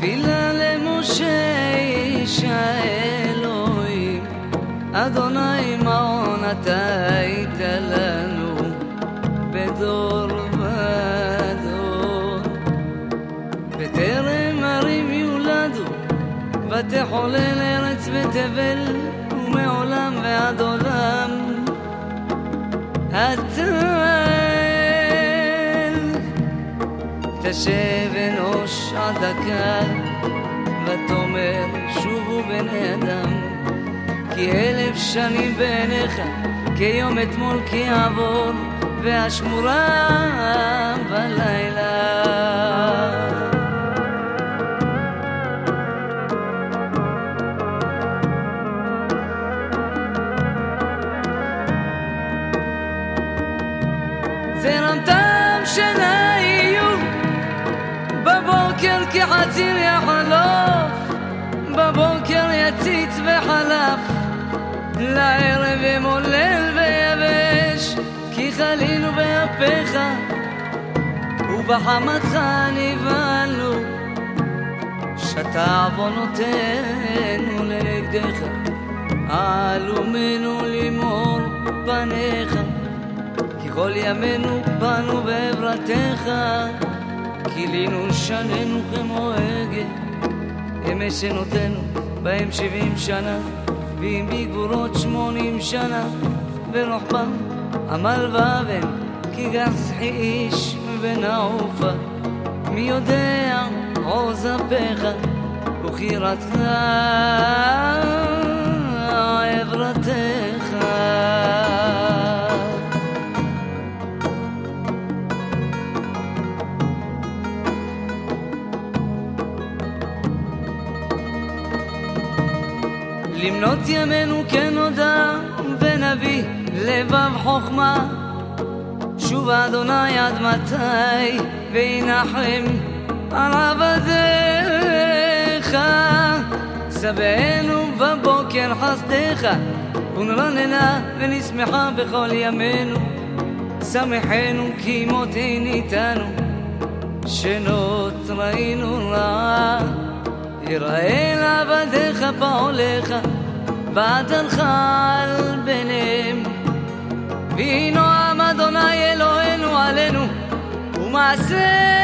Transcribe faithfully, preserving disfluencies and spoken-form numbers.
תפילה למשה איש האלוהים, אדוני מעון אתה היית לנו בדור ודור. בטרם ערים יולדו ותחולל ארץ ותבל, ומעולם ועד עולם התל. תשב אנוש עד הקר ותאמר שובו בני אדם, כי אלף שנים בעיניך כיום אתמול כי יעבור, והשמורה בלילה. זרמתם שנה יהיו בבוקר כחציר יחלוף, בבוקר יציץ וחלף, לערב ימולל ויבש, כי חלינו באפיך ובחמתך נבהלנו, שתה עוונותינו לנגדך, עלומנו למאור פניך, כי כל ימינו באנו בעברתך, כילינו שנינו כמו הגה, ימי שנותינו בהם שבעים שנה, ואם בגבורות שמונים שנה, ורוחבם עמל ואבן, כי גסחי איש ונעופה, מי יודע עוז אפיך וחירתך עברתך. למנות ימינו כנודע ונביא לבב חוכמה, שוב אדוני עד מתי וינחם על עבדיך. שבענו בבוקר חסדך ונרננה ונשמחה בכל ימינו, שמחנו כי מות ניתנו שנות ראינו רעה. יראה לעבדיך פעולך ועדלך על ביניהם, וינועם אדוני אלוהינו עלינו ומעשה